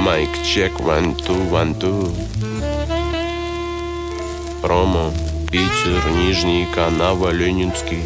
Майк чек, 1, 2, 1, 2. Промо, Питер, Нижний, Канава, Ленинский.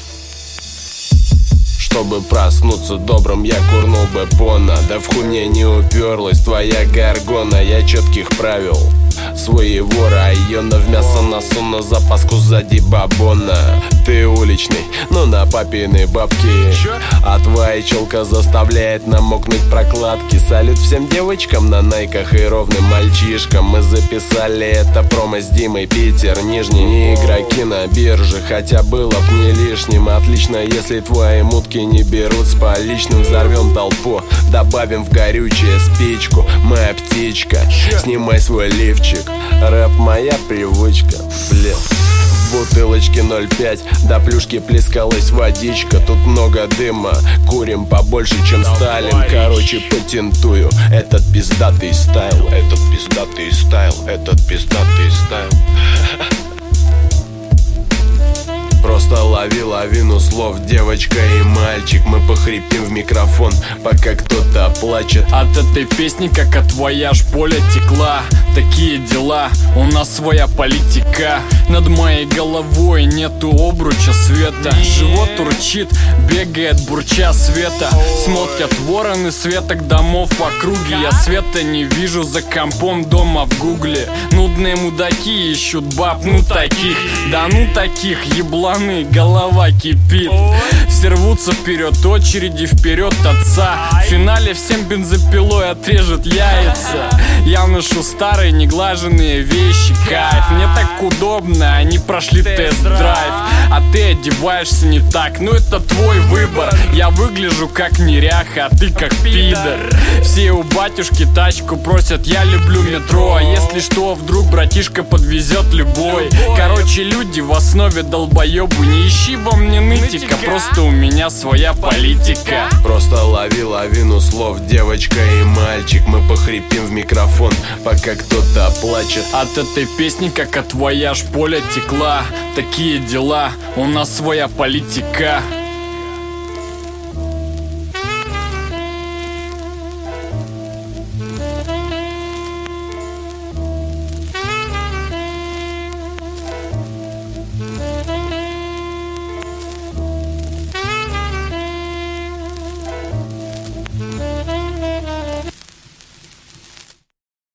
Чтобы проснуться добрым, я курнул бы пона. Да в хуйне не уперлась твоя горгона. Я четких правил своего района. В мясо насу на запаску сзади бабона. Ты уличный, но на папины бабки. А твоя челка заставляет намокнуть прокладки. Салют всем девочкам на найках и ровным мальчишкам. Мы записали это промо с Димой. Питер, Нижний, не игроки на бирже, хотя было б не лишним. Отлично, если твои мутки не берут с поличным. Взорвем толпу, добавим в горючее спичку. Моя птичка, снимай свой лифчик. Рэп моя привычка, блин. В бутылочке 0,5 до плюшки плескалась водичка. Тут много дыма, курим побольше, чем Сталин. Короче, патентую этот пиздатый стайл. Этот пиздатый стайл, этот пиздатый стайл. Просто лови лавину слов, девочка и мальчик. Мы похрипим в микрофон, пока кто-то плачет. От этой песни, как от вояж, поле текла. Такие дела, у нас своя политика. Над моей головой нету обруча света. Живот урчит, бегает бурча света. Смотрят вороны с веток домов в округе. Я света не вижу за компом дома в гугле. Нудные мудаки ищут баб, ну таких. Да ну таких, ебланы, голова кипит. Все рвутся вперед, очереди вперед отца. В финале всем бензопилой отрежет яйца. Я ношу старые неглаженные вещи, кайф. Мне так удобно, они прошли тест-драйв. А ты одеваешься не так, ну это твой выбор. Я выгляжу как неряха, а ты как пидор. Все у батюшки тачку просят, я люблю метро. А если что, вдруг братишка подвезет любой. Короче, люди в основе долбоебы. Не ищи во мне нытика, просто у меня своя политика. Просто лови лавину слов, девочка и мальчик. Мы похрипим в микрофон, пока кто-то плачет. От этой песни, как от вояж, поле текла. Такие дела, у нас своя политика.